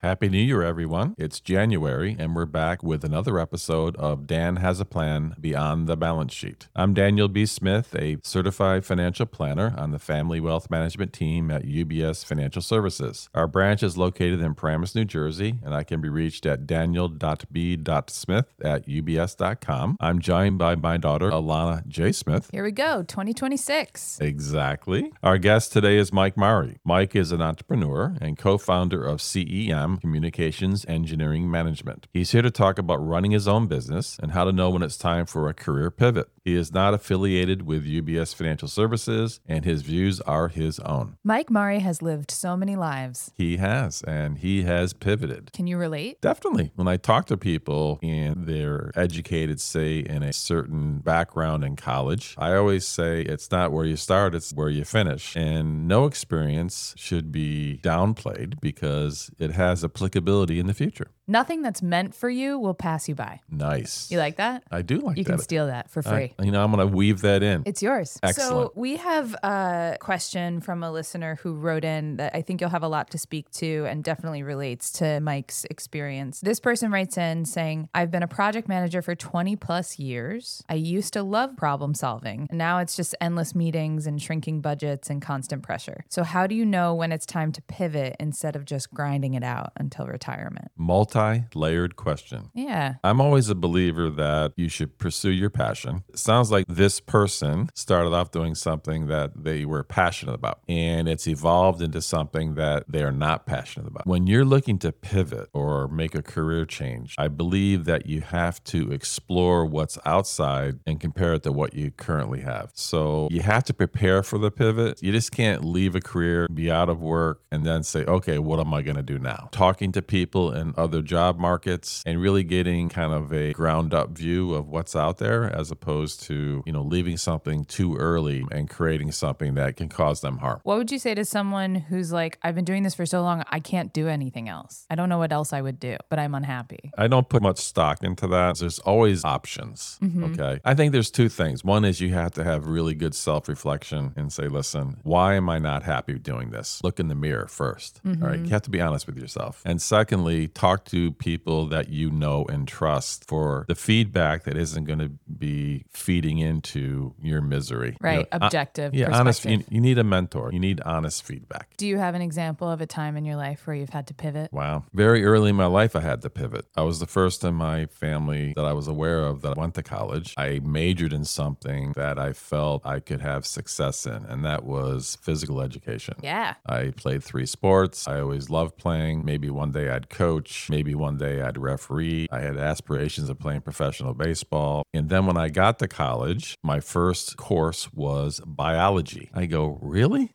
Happy New Year, everyone. It's January, and we're back with another episode of Dan Has a Plan Beyond the Balance Sheet. I'm Daniel B. Smith, a certified financial planner on the Family Wealth Management team at UBS Financial Services. Our branch is located in Paramus, New Jersey, and I can be reached at daniel.b.smith@ubs.com. I'm joined by my daughter, Alana J. Smith. Here we go, 2026. Exactly. Our guest today is Mike Maury. Mike is an entrepreneur and co-founder of CEM, Communications Engineering Management. He's here to talk about running his own business and how to know when it's time for a career pivot. He is not affiliated with UBS Financial Services, and his views are his own. Mike Maury has lived so many lives. He has, and he has pivoted. Can you relate? Definitely. When I talk to people and they're educated, say, in a certain background in college, I always say it's not where you start, it's where you finish. And no experience should be downplayed because it has applicability in the future. Nothing that's meant for you will pass you by. Nice. You like that? I do like that. You can steal that for free. I'm going to weave that in. It's yours. Excellent. So we have a question from a listener who wrote in that I think you'll have a lot to speak to and definitely relates to Mike's experience. This person writes in saying, I've been a project manager for 20 plus years. I used to love problem solving. Now it's just endless meetings and shrinking budgets and constant pressure. So how do you know when it's time to pivot instead of just grinding it out until retirement? Multi-layered question. Yeah. I'm always a believer that you should pursue your passion. It sounds like this person started off doing something that they were passionate about, and it's evolved into something that they are not passionate about. When you're looking to pivot or make a career change, I believe that you have to explore what's outside and compare it to what you currently have. So you have to prepare for the pivot. You just can't leave a career, be out of work, and then say, okay, what am I going to do now? Talking to people in other job markets and really getting kind of a ground up view of what's out there as opposed to, leaving something too early and creating something that can cause them harm. What would you say to someone who's like, I've been doing this for so long, I can't do anything else. I don't know what else I would do, but I'm unhappy. I don't put much stock into that. There's always options. Okay. I think there's two things. One is you have to have really good self-reflection and say, listen, why am I not happy doing this? Look in the mirror first. All right. You have to be honest with yourself. And secondly, talk to people that you know and trust for the feedback that isn't going to be feeding into your misery. Right. Objective. Yeah. Honest. You need a mentor. You need honest feedback. Do you have an example of a time in your life where you've had to pivot? Wow. Very early in my life, I had to pivot. I was the first in my family that I was aware of that went to college. I majored in something that I felt I could have success in, and that was physical education. Yeah. I played 3 sports. I always loved playing. Maybe one day I'd coach. Maybe one day I'd referee. I had aspirations of playing professional baseball. And then when I got to college, my first course was biology. I go, really?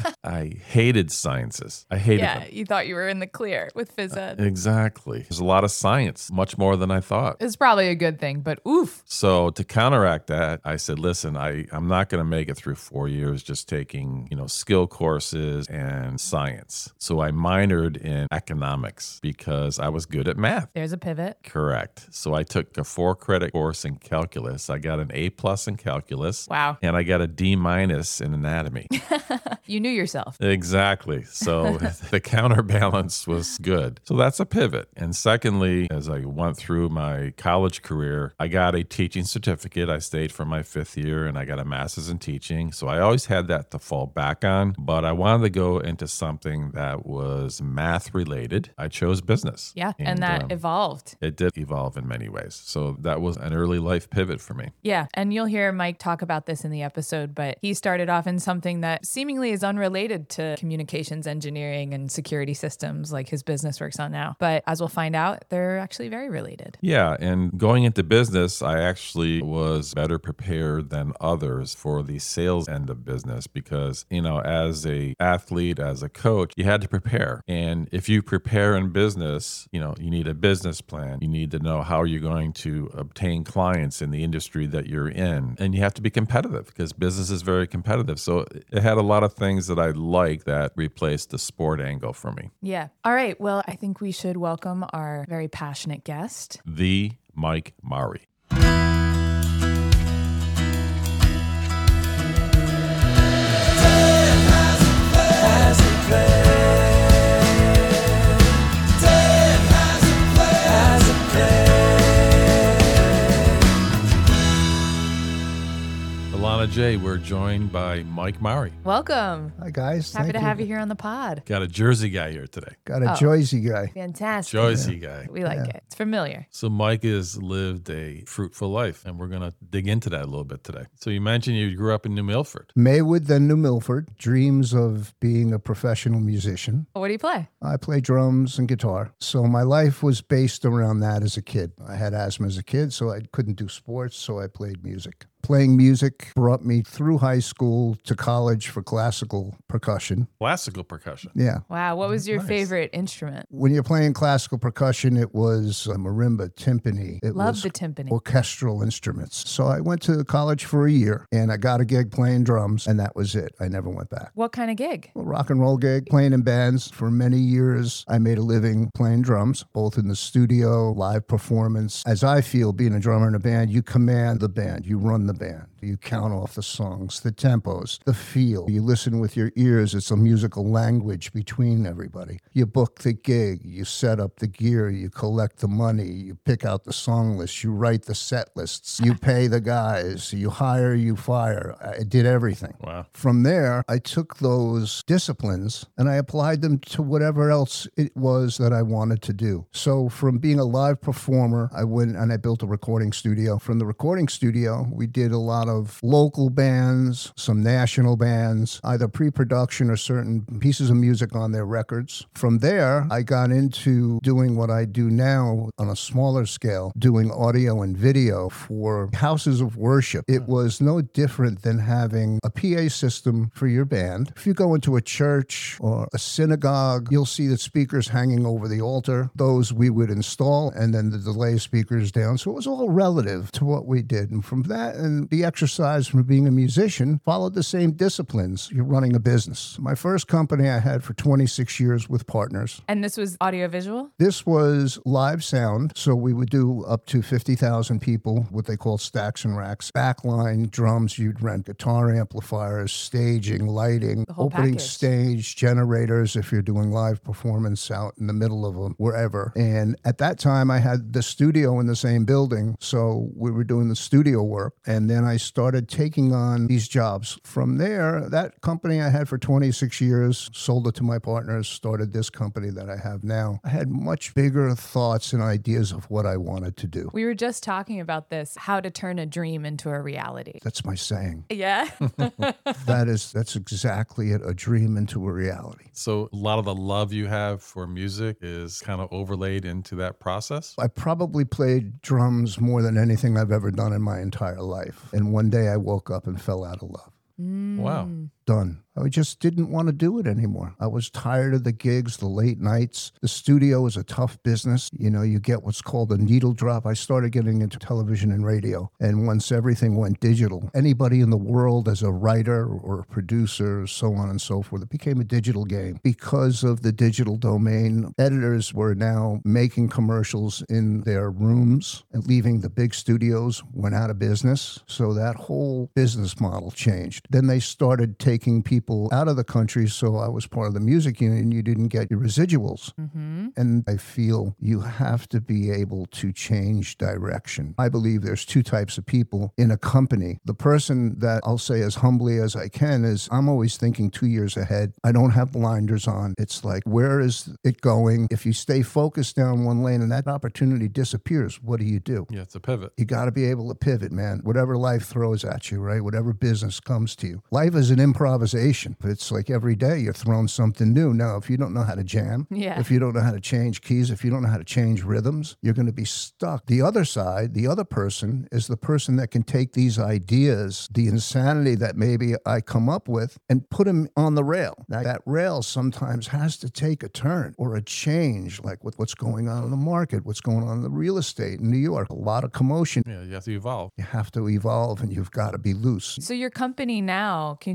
I hated sciences. I hated them. You thought you were in the clear with phys ed. Exactly. There's a lot of science, much more than I thought. It's probably a good thing, but oof. So to counteract that, I said, listen, I'm not going to make it through 4 years just taking, skill courses and science. So I minored in economics because I was good at math. There's a pivot. Correct. So I took a 4-credit course in calculus. I got an A+ in calculus. Wow. And I got a D- in anatomy. You knew yourself. Exactly. So the counterbalance was good. So that's a pivot. And secondly, as I went through my college career, I got a teaching certificate. I stayed for my 5th year and I got a master's in teaching. So I always had that to fall back on, but I wanted to go into something that was math related. I chose business. Yeah. And that evolved. It did evolve in many ways. So that was an early life pivot for me. Yeah. And you'll hear Mike talk about this in the episode, but he started off in something that seemingly is unrelated to communications engineering and security systems like his business works on now. But as we'll find out, they're actually very related. Yeah. And going into business, I actually was better prepared than others for the sales end of business because, as a athlete, as a coach, you had to prepare. And if you prepare in business, you need a business plan. You need to know how you're going to obtain clients in the industry that you're in. And you have to be competitive because business is very competitive. So it had a lot of things that I like that replaced the sport angle for me. Yeah. All right. Well, I think we should welcome our very passionate guest, the Mike Maury. Has a plan. Jay. We're joined by Mike Maury. Welcome. Hi, guys. Happy to have you here on the pod. Got a Jersey guy here today. Got a Jersey guy. Fantastic. Jersey guy. We like it. It's familiar. So Mike has lived a fruitful life, and we're going to dig into that a little bit today. So you mentioned you grew up in New Milford. Maywood, then New Milford. Dreams of being a professional musician. What do you play? I play drums and guitar. So my life was based around that as a kid. I had asthma as a kid, so I couldn't do sports, so I played music. Playing music brought me through high school to college for classical percussion. Classical percussion. Yeah. Wow. What was your Nice. favorite instrument? When you're playing classical percussion, it was a marimba, timpani. It Love was the timpani. orchestral instruments. So I went to college for a year, and I got a gig playing drums, and that was it. I never went back. What kind of gig? A rock and roll gig, playing in bands for many years. I made a living playing drums, both in the studio, live performance. As I feel, being a drummer in a band, you command the band, you run the band. You count off the songs, the tempos, the feel. You listen with your ears. It's a musical language between everybody. You book the gig. You set up the gear. You collect the money. You pick out the song list. You write the set lists. You pay the guys. You hire, you fire. I did everything. Wow. From there, I took those disciplines and I applied them to whatever else it was that I wanted to do. So from being a live performer, I went and I built a recording studio. From the recording studio, we did a lot of local bands, some national bands, either pre-production or certain pieces of music on their records. From there, I got into doing what I do now on a smaller scale, doing audio and video for houses of worship. It was no different than having a PA system for your band. If you go into a church or a synagogue, you'll see the speakers hanging over the altar. Those we would install, and then the delay speakers down. So it was all relative to what we did. And from that and the exercise from being a musician followed the same disciplines. You're running a business. My first company I had for 26 years with partners. And this was audiovisual? This was live sound, so we would do up to 50,000 people, what they call stacks and racks. Backline, drums, you'd rent guitar amplifiers, staging, lighting, The whole opening package. stage, generators if you're doing live performance out in the middle of them, wherever. And at that time, I had the studio in the same building, so we were doing the studio work. And then I started taking on these jobs. From there, that company I had for 26 years, sold it to my partners, started this company that I have now. I had much bigger thoughts and ideas of what I wanted to do. We were just talking about this, how to turn a dream into a reality. That's my saying. Yeah. That's exactly it, a dream into a reality. So a lot of the love you have for music is kind of overlaid into that process. I probably played drums more than anything I've ever done in my entire life. And one day I woke up and fell out of love. Wow. Done. I just didn't want to do it anymore. I was tired of the gigs, the late nights. The studio is a tough business. You know, you get what's called a needle drop. I started getting into television and radio. And once everything went digital, anybody in the world as a writer or a producer, so on and so forth, it became a digital game. Because of the digital domain, editors were now making commercials in their rooms and leaving the big studios, went out of business. So that whole business model changed. Then they started taking people out of the country, so I was part of the music union. You didn't get your residuals. And I feel you have to be able to change direction. I believe there's two types of people in a company. The person that I'll say as humbly as I can is I'm always thinking 2 years ahead. I don't have blinders on. It's like, where is it going? If you stay focused down one lane and that opportunity disappears, what do? You have to pivot. You got to be able to pivot, man. Whatever life throws at you, right? Whatever business comes to you. Life is an improvisation. It's like every day you're throwing something new. Now, if you don't know how to jam, Yeah. if you don't know how to change keys, if you don't know how to change rhythms, you're going to be stuck. The other side, the other person is the person that can take these ideas, the insanity that maybe I come up with, and put them on the rail. Now, that rail sometimes has to take a turn or a change, like with what's going on in the market, what's going on in the real estate in New York. A lot of commotion. Yeah, you have to evolve. You have to evolve and you've got to be loose. So your company now, can you talk about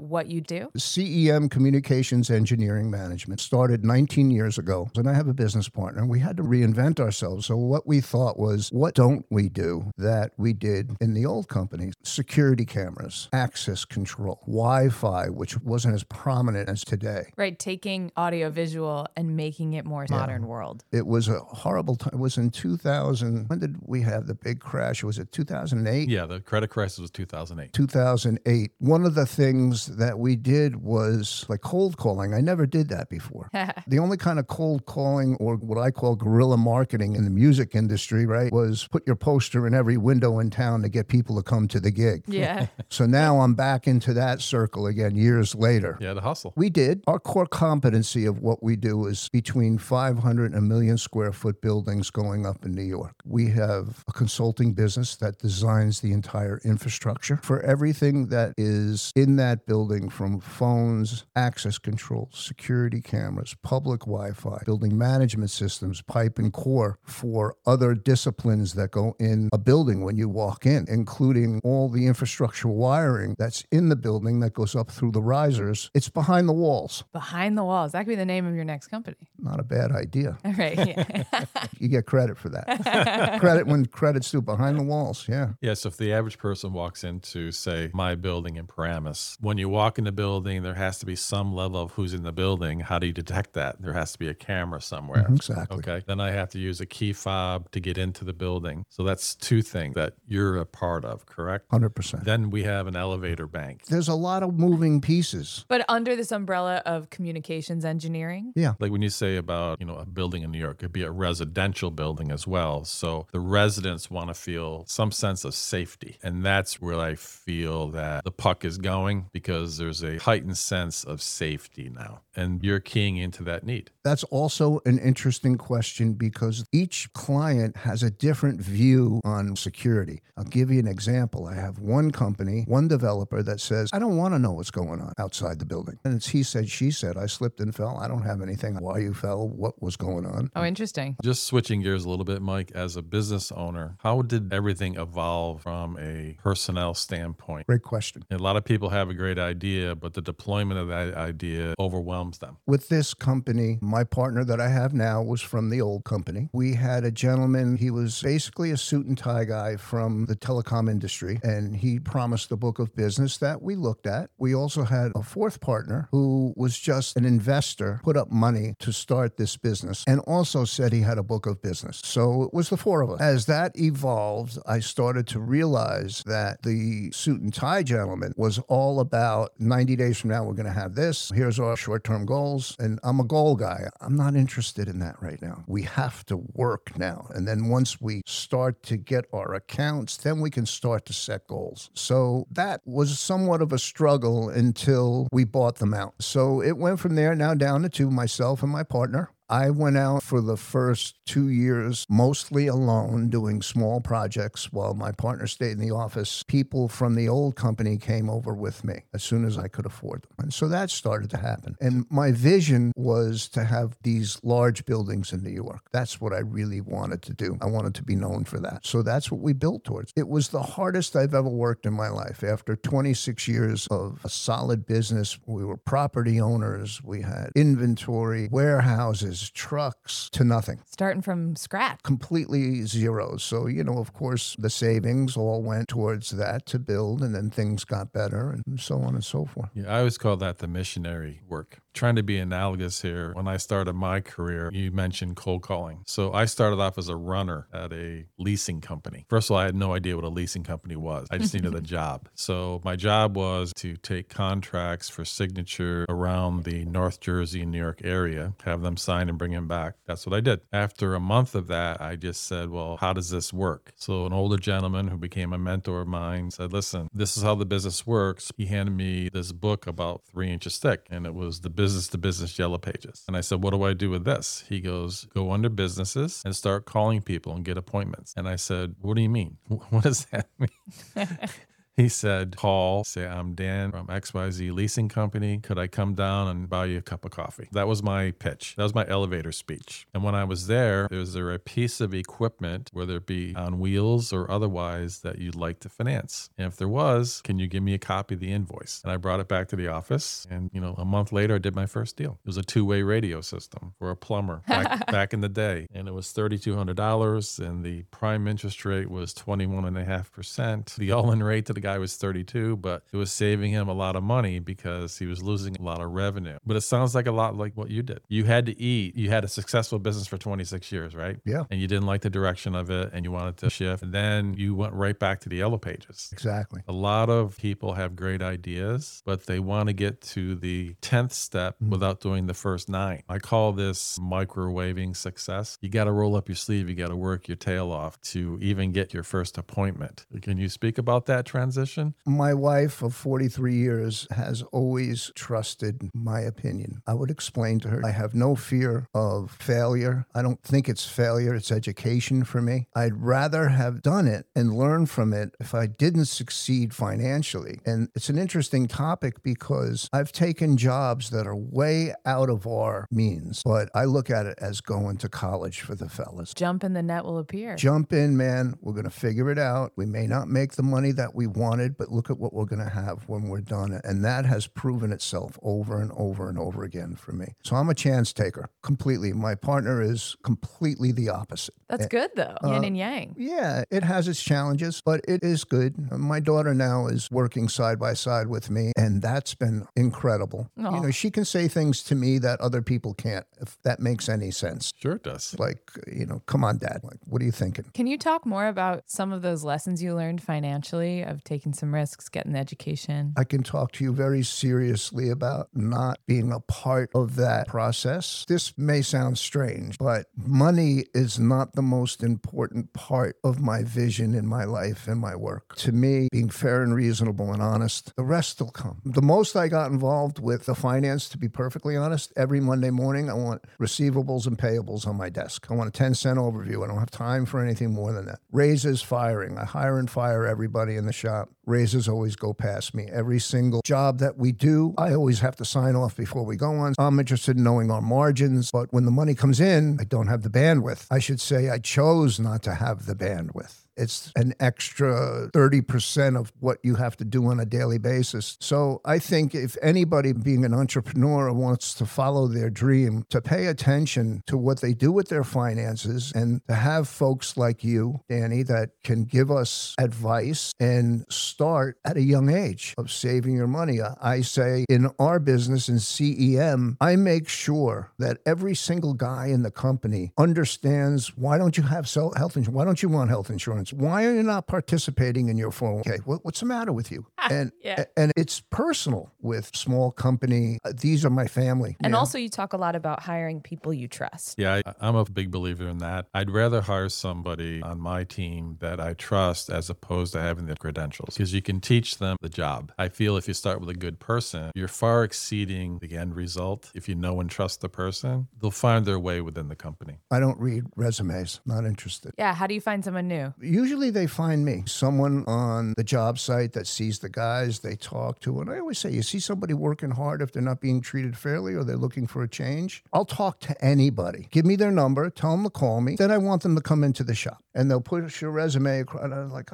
what you do? CEM, Communications Engineering Management, started 19 years ago. And I have a business partner. We had to reinvent ourselves. So what we thought was, what don't we do that we did in the old company? Security cameras, access control, Wi-Fi, which wasn't as prominent as today. Right, taking audio-visual and making it more modern world. It was a horrible time. It was in 2000. When did we have the big crash? Was it 2008? Yeah, the credit crisis was 2008. 2008. One of the things that we did was like cold calling. I never did that before. The only kind of cold calling, or what I call guerrilla marketing in the music industry, right, was put your poster in every window in town to get people to come to the gig. Yeah. So now I'm back into that circle again years later. Yeah, the hustle. We did. Our core competency of what we do is between 500 and 1 million square foot buildings going up in New York. We have a consulting business that designs the entire infrastructure for everything that is in that building, from phones, access control, security cameras, public Wi-Fi, building management systems, pipe and core for other disciplines that go in a building when you walk in, including all the infrastructure wiring that's in the building that goes up through the risers. It's behind the walls. Behind the walls. That could be the name of your next company. Not a bad idea. All right. Yeah. You get credit for that. Credit when credit's due. Behind the walls, yeah. Yeah, so if the average person walks into, say, my building in Paramus, when you walk in the building, there has to be some level of who's in the building. How do you detect that? There has to be a camera somewhere. Exactly. Okay. Then I have to use a key fob to get into the building. So that's two things that you're a part of, correct? 100%. Then we have an elevator bank. There's a lot of moving pieces. But under this umbrella of communications engineering? Yeah. Like when you say about, a building in New York, it could be a residential building as well. So the residents want to feel some sense of safety. And that's where I feel that the puck is going, because there's a heightened sense of safety now. And you're keying into that need. That's also an interesting question, because each client has a different view on security. I'll give you an example. I have one company, one developer that says, I don't want to know what's going on outside the building. And it's he said, she said, I slipped and fell. I don't have anything. Why you fell, what was going on. Oh, interesting. Just switching gears a little bit, Mike, as a business owner, how did everything evolve from a personnel standpoint? Great question. A lot of people have a great idea, but the deployment of that idea overwhelms them. With this company, my partner that I have now was from the old company. We had a gentleman, he was basically a suit and tie guy from the telecom industry, and he promised a book of business that we looked at. We also had a fourth partner who was just an investor, put up money to start this business, and also said he had a book of business. So it was the four of us. As that evolved, I started to realize that the suit and tie gentleman was all about 90 days from now, we're going to have this. Here's our short-term goals. And I'm a goal guy. I'm not interested in that right now. We have to work now. And then once we start to get our accounts, then we can start to set goals. So that was somewhat of a struggle until we bought them out. So it went from there now down to two, myself and my partner. I went out for the first 2 years mostly alone doing small projects while my partner stayed in the office. People from the old company came over with me as soon as I could afford them. And so that started to happen. And my vision was to have these large buildings in New York. That's what I really wanted to do. I wanted to be known for that. So that's what we built towards. It was the hardest I've ever worked in my life. After 26 years of a solid business, we were property owners. We had inventory, warehouses, trucks, to nothing. Starting from scratch. Completely zero. So, of course, the savings all went towards that to build, and then things got better and so on and so forth. Yeah, I always call that the missionary work. Trying to be analogous here, when I started my career, you mentioned cold calling. So I started off as a runner at a leasing company. First of all, I had no idea what a leasing company was. I just needed a job. So my job was to take contracts for signature around the North Jersey and New York area, have them signed and bring them back. That's what I did. After a month of that, I just said, well, how does this work? So an older gentleman who became a mentor of mine said, listen, this is how the business works. He handed me this book about 3 inches thick, and it was the business to business yellow pages. And I said, what do I do with this? He goes, go under businesses and start calling people and get appointments. And I said, what do you mean? What does that mean? He said, call, say, I'm Dan from XYZ Leasing Company. Could I come down and buy you a cup of coffee? That was my pitch. That was my elevator speech. And when I was there, was there a piece of equipment, whether it be on wheels or otherwise, that you'd like to finance? And if there was, can you give me a copy of the invoice? And I brought it back to the office. And, a month later, I did my first deal. It was a two-way radio system for a plumber back in the day. And it was $3,200. And the prime interest rate was 21.5%. The all-in rate to the guy was 32, but it was saving him a lot of money because he was losing a lot of revenue. But it sounds like a lot like what you did. You had to eat. You had a successful business for 26 years, right? Yeah. And you didn't like the direction of it and you wanted to shift. And then you went right back to the Yellow Pages. Exactly. A lot of people have great ideas, but they want to get to the 10th step without doing the first 9. I call this microwaving success. You got to roll up your sleeve. You got to work your tail off to even get your first appointment. Can you speak about that transition? My wife of 43 years has always trusted my opinion. I would explain to her, I have no fear of failure. I don't think it's failure. It's education for me. I'd rather have done it and learned from it if I didn't succeed financially. And it's an interesting topic because I've taken jobs that are way out of our means, but I look at it as going to college for the fellas. Jump in the net will appear. Jump in, man. We're going to figure it out. We may not make the money that we wanted, but look at what we're going to have when we're done. And that has proven itself over and over and over again for me. So I'm a chance taker completely. My partner is completely the opposite. That's good though. Yin and yang. Yeah, it has its challenges, but it is good. My daughter now is working side by side with me, and that's been incredible. Aw. She can say things to me that other people can't, if that makes any sense. Sure it does. Like, come on, Dad. Like, what are you thinking? Can you talk more about some of those lessons you learned financially of taking some risks, getting the education? I can talk to you very seriously about not being a part of that process. This may sound strange, but money is not the most important part of my vision in my life and my work. To me, being fair and reasonable and honest, the rest will come. The most I got involved with the finance, to be perfectly honest, every Monday morning, I want receivables and payables on my desk. I want a 10-cent overview. I don't have time for anything more than that. Raises, firing. I hire and fire everybody in the shop. Raises always go past me. Every single job that we do, I always have to sign off before we go on. I'm interested in knowing our margins, but when the money comes in, I don't have the bandwidth. I should say I chose not to have the bandwidth. It's an extra 30% of what you have to do on a daily basis. So I think if anybody being an entrepreneur wants to follow their dream, to pay attention to what they do with their finances and to have folks like you, Danny, that can give us advice and start at a young age of saving your money. I say in our business in CEM, I make sure that every single guy in the company understands, why don't you have health insurance? Why don't you want health insurance? Why are you not participating in your 401k? What's the matter with you? And it's personal with small company. These are my family. And also you talk a lot about hiring people you trust. Yeah, I'm a big believer in that. I'd rather hire somebody on my team that I trust as opposed to having the credentials, because you can teach them the job. I feel if you start with a good person, you're far exceeding the end result. If you know and trust the person, they'll find their way within the company. I don't read resumes. Not interested. Yeah, how do you find someone new? Usually they find me, someone on the job site that sees the guys they talk to. And I always say, you see somebody working hard if they're not being treated fairly or they're looking for a change, I'll talk to anybody. Give me their number, tell them to call me. Then I want them to come into the shop and they'll push your resume across. And I'm like,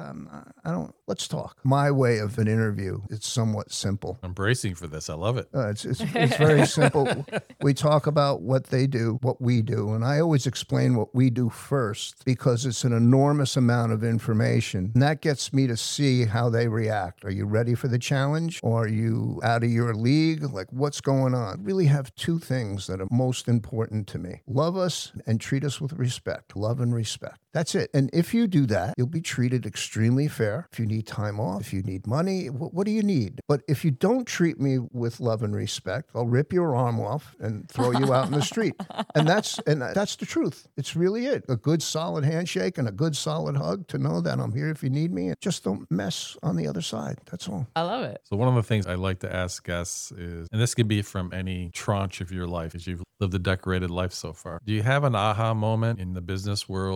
let's talk. My way of an interview, it's somewhat simple. I'm bracing for this. I love it. It's very simple. We talk about what they do, what we do. And I always explain what we do first because it's an enormous amount of information. And that gets me to see how they react. Are you ready for the challenge? Or are you out of your league? Like, what's going on? I really have two things that are most important to me. Love us and treat us with respect. Love and respect. That's it. And if you do that, you'll be treated extremely fair. If you need time off, if you need money, what do you need? But if you don't treat me with love and respect, I'll rip your arm off and throw you out in the street. And that's the truth. It's really it. A good solid handshake and a good solid hug to know that I'm here if you need me. And just don't mess on the other side. That's all. I love it. So one of the things I like to ask guests is, and this could be from any tranche of your life as you've lived a decorated life so far, do you have an aha moment in the business world where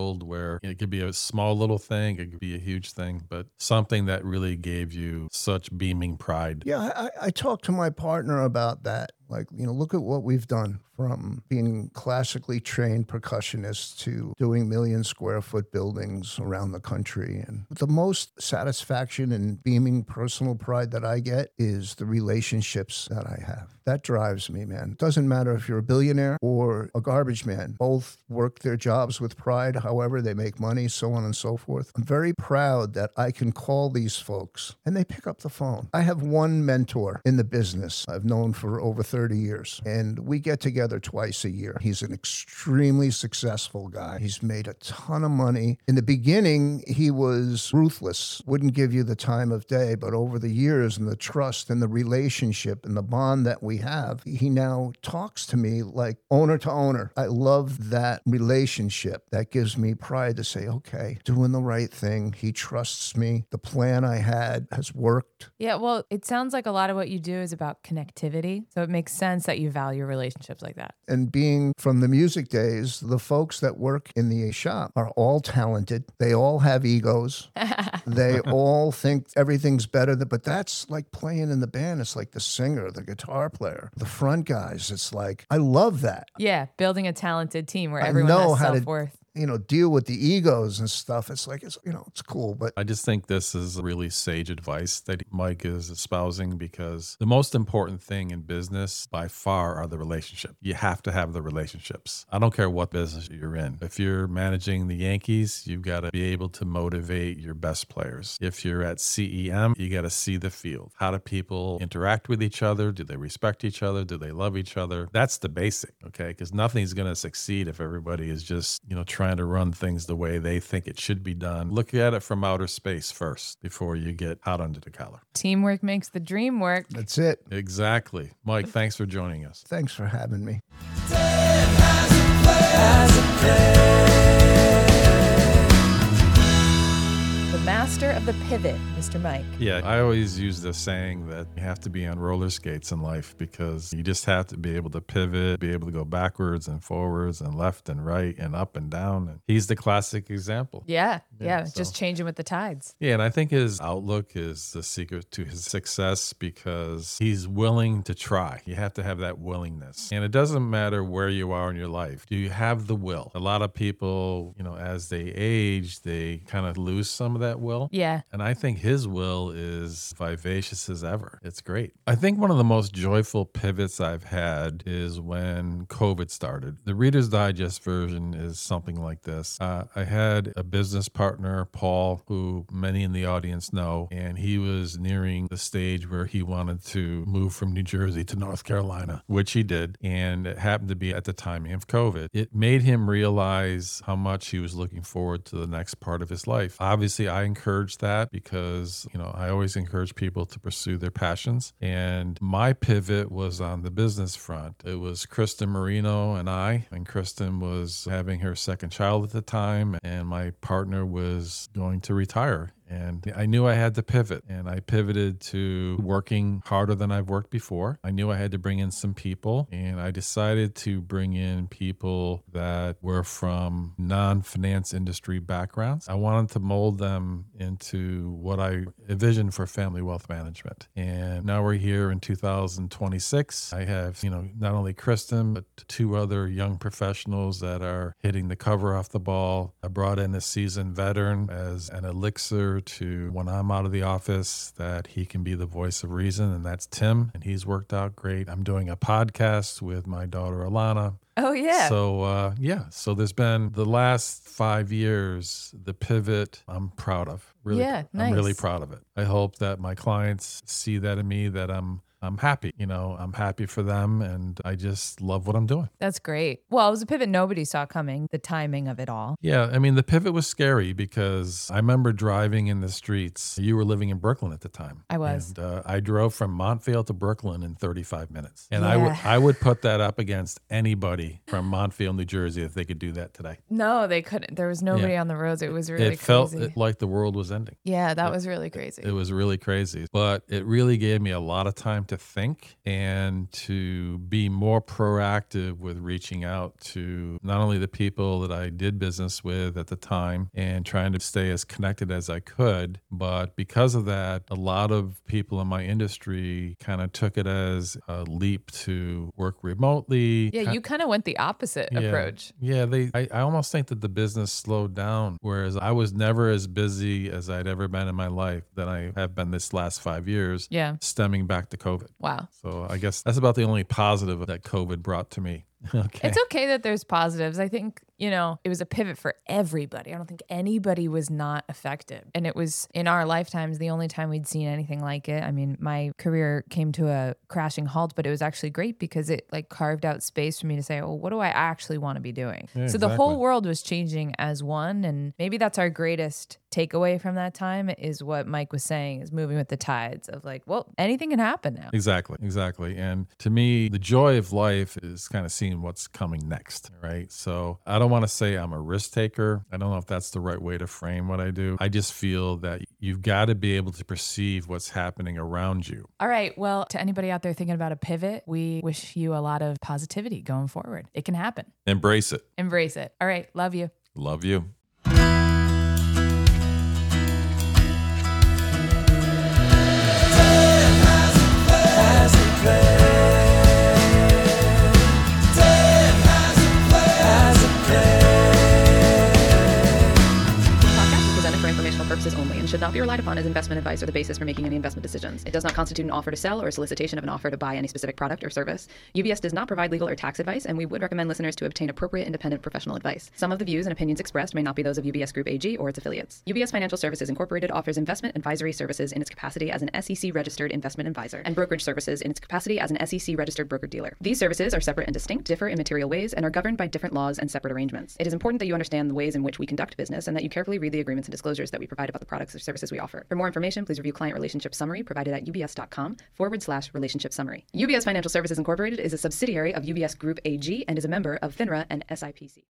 where it could be a small little thing, it could be a huge thing, but something that really gave you such beaming pride. Yeah, I talked to my partner about that. Like, look at what we've done, from being classically trained percussionists to doing million-square-foot buildings around the country. And the most satisfaction and beaming personal pride that I get is the relationships that I have. That drives me, man. It doesn't matter if you're a billionaire or a garbage man. Both work their jobs with pride, however they make money, so on and so forth. I'm very proud that I can call these folks and they pick up the phone. I have one mentor in the business I've known for over 30 years, and we get together twice a year. He's an extremely successful guy. He's made a ton of money. In the beginning, he was ruthless, wouldn't give you the time of day, but over the years and the trust and the relationship and the bond that we have, he now talks to me like owner to owner. I love that relationship. That gives me pride to say, okay, doing the right thing. He trusts me. The plan I had has worked. Yeah, well, it sounds like a lot of what you do is about connectivity. So it makes sense that you value relationships like that. And being from the music days, the folks that work in the shop are all talented. They all have egos. They all think everything's better. But that's like playing in the band. It's like the singer, the guitar player, the front guys. It's like, I love that. Yeah, building a talented team where everyone has self-worth. Deal with the egos and stuff. It's like, it's cool. But I just think this is really sage advice that Mike is espousing, because the most important thing in business by far are the relationships. You have to have the relationships. I don't care what business you're in. If you're managing the Yankees, you've got to be able to motivate your best players. If you're at CEM, you got to see the field. How do people interact with each other? Do they respect each other? Do they love each other? That's the basic, okay? Because nothing's going to succeed if everybody is just, trying to run things the way they think it should be done. Look at it from outer space first before you get out under the collar. Teamwork makes the dream work. That's it. Exactly. Mike, thanks for joining us. Thanks for having me. The master of the pivot, Mr. Mike. Yeah, I always use the saying that you have to be on roller skates in life, because you just have to be able to pivot, be able to go backwards and forwards and left and right and up and down. And he's the classic example. Yeah, just changing with the tides. Yeah, and I think his outlook is the secret to his success, because he's willing to try. You have to have that willingness. And it doesn't matter where you are in your life. Do you have the will? A lot of people, as they age, they kind of lose some of that will. Yeah. And I think his will is vivacious as ever. It's great. I think one of the most joyful pivots I've had is when COVID started. The Reader's Digest version is something like this. I had a business partner, Paul, who many in the audience know, and he was nearing the stage where he wanted to move from New Jersey to North Carolina, which he did. And it happened to be at the timing of COVID. It made him realize how much he was looking forward to the next part of his life. Obviously, I encourage that because, I always encourage people to pursue their passions. And my pivot was on the business front. It was Kristen Marino and I, and Kristen was having her second child at the time, and my partner was going to retire. And I knew I had to pivot, and I pivoted to working harder than I've worked before. I knew I had to bring in some people, and I decided to bring in people that were from non-finance industry backgrounds. I wanted to mold them into what I envisioned for family wealth management. And now we're here in 2026. I have, not only Kristen, but two other young professionals that are hitting the cover off the ball. I brought in a seasoned veteran as an elixir to when I'm out of the office, that he can be the voice of reason, and that's Tim, and he's worked out great. I'm doing a podcast with my daughter Alana. Oh, yeah. So there's been the last 5 years, the pivot I'm proud of. Really, yeah, nice. I'm really proud of it. I hope that my clients see that in me, that I'm happy. I'm happy for them, and I just love what I'm doing. That's great. Well, it was a pivot nobody saw coming, the timing of it all. Yeah, the pivot was scary because I remember driving in the streets. You were living in Brooklyn at the time. I was. And I drove from Montvale to Brooklyn in 35 minutes. And Yeah. I would put that up against anybody from Montvale, New Jersey, if they could do that today. No, they couldn't. There was nobody on the roads. It was really It felt crazy. like the world was ending. Yeah, that was really crazy. It was really crazy. But it really gave me a lot of time to to think and to be more proactive with reaching out to not only the people that I did business with at the time and trying to stay as connected as I could, but because of that, a lot of people in my industry kind of took it as a leap to work remotely. Yeah, you kind of went the opposite approach. Yeah, I almost think that the business slowed down, whereas I was never as busy as I'd ever been in my life than I have been this last 5 years, stemming back to COVID. Wow. So I guess that's about the only positive that COVID brought to me. Okay. It's okay that there's positives. I think, it was a pivot for everybody. I don't think anybody was not affected. And it was, in our lifetimes, the only time we'd seen anything like it. I mean, my career came to a crashing halt, but it was actually great because it carved out space for me to say, oh, what do I actually want to be doing? Yeah, so the whole world was changing as one. And maybe that's our greatest takeaway from that time, is what Mike was saying, is moving with the tides of anything can happen now. Exactly. And to me, the joy of life is kind of seeing what's coming next, right? So I don't want to say I'm a risk taker. I don't know if that's the right way to frame what I do. I just feel that you've got to be able to perceive what's happening around you. All right. Well, to anybody out there thinking about a pivot, we wish you a lot of positivity going forward. It can happen. Embrace it. Embrace it. All right. Love you. Love you. Purposes only and should not be relied upon as investment advice or the basis for making any investment decisions. It does not constitute an offer to sell or a solicitation of an offer to buy any specific product or service. UBS does not provide legal or tax advice, and we would recommend listeners to obtain appropriate independent professional advice. Some of the views and opinions expressed may not be those of UBS Group AG or its affiliates. UBS Financial Services Incorporated offers investment advisory services in its capacity as an SEC-registered investment advisor and brokerage services in its capacity as an SEC-registered broker-dealer. These services are separate and distinct, differ in material ways, and are governed by different laws and separate arrangements. It is important that you understand the ways in which we conduct business and that you carefully read the agreements and disclosures that we provide about the products or services we offer. For more information, please review Client Relationship Summary provided at ubs.com/relationship summary. UBS Financial Services Incorporated is a subsidiary of UBS Group AG and is a member of FINRA and SIPC.